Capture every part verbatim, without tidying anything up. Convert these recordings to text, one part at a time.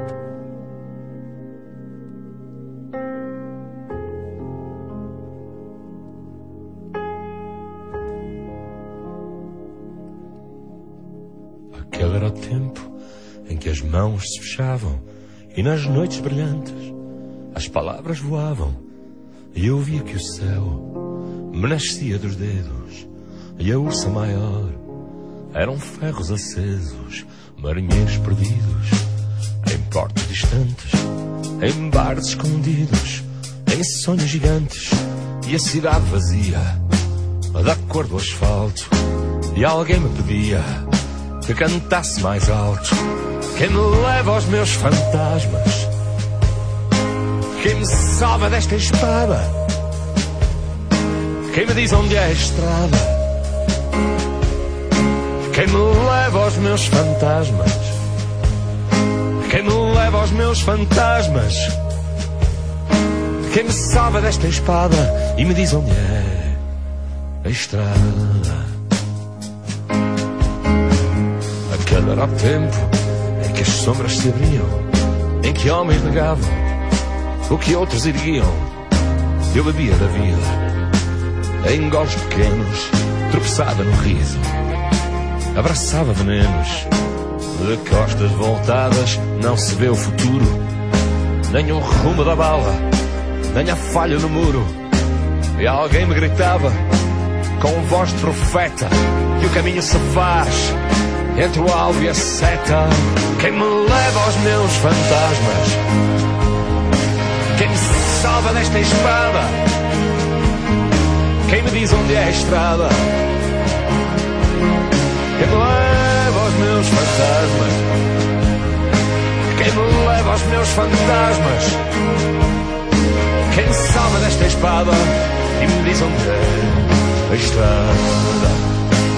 Aquele era o tempo em que as mãos se fechavam e nas noites brilhantes as palavras voavam e eu via que o céu me nascia dos dedos e a ursa maior eram ferros acesos, marinheiros perdidos em portos distantes, em bares escondidos, em sonhos gigantes e a cidade vazia da cor do asfalto e alguém me pedia que cantasse mais alto. Quem me leva aos meus fantasmas, quem me salva desta espada, quem me diz onde é a estrada, quem me leva aos meus fantasmas, quem me leva aos meus fantasmas, quem me salva desta espada e me diz onde é a estrada. Aquele era o tempo em que as sombras se abriam, em que homens negavam o que outros erguiam. Eu bebia da vida em goles pequenos, tropeçava no riso, abraçava venenos. De costas voltadas não se vê o futuro, nem o rumo da bala, nem a falha no muro. E alguém me gritava com voz de profeta que o caminho se faz entre o alvo e a seta. Quem me leva aos meus fantasmas, quem me salva desta espada, quem me diz onde é a estrada, quem me leva aos meus fantasmas, quem me leva aos meus fantasmas, quem me salva desta espada e me diz onde é a estrada.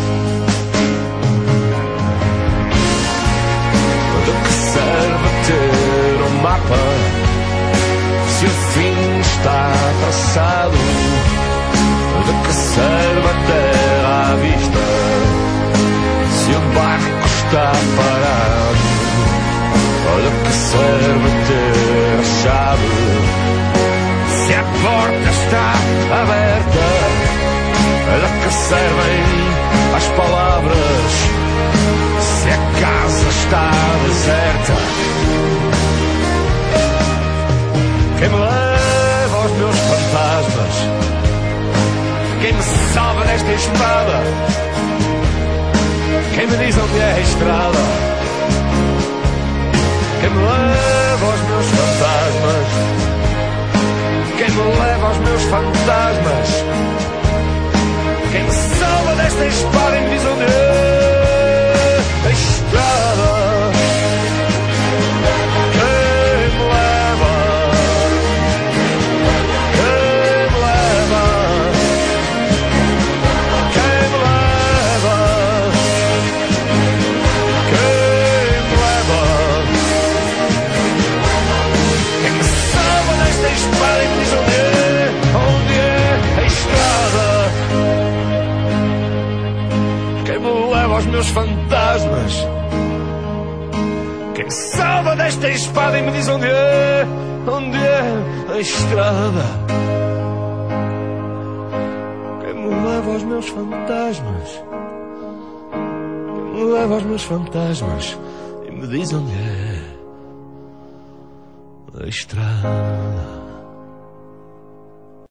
De que serve ter um mapa se o fim está traçado? De que serve a terra à vista se o barco está parado? De que serve ter a chave se a porta está aberta? De que servem as palavras se a casa está deserta? Quem me leva aos meus fantasmas, quem me salva desta espada, quem me diz onde é a estrada, quem me leva aos meus fantasmas, quem me leva aos meus fantasmas, quem me salva desta espada e me diz onde é a estrada. Quem me leva, quem me leva, quem me leva, quem me leva, quem me salva desta espada e me diz onde é, onde é a estrada. Quem me leva aos meus fantasmas, quem me salva desta espada e me diz onde é, onde é a estrada. Quem me leva aos meus fantasmas, quem me leva aos meus fantasmas e me diz onde é a estrada.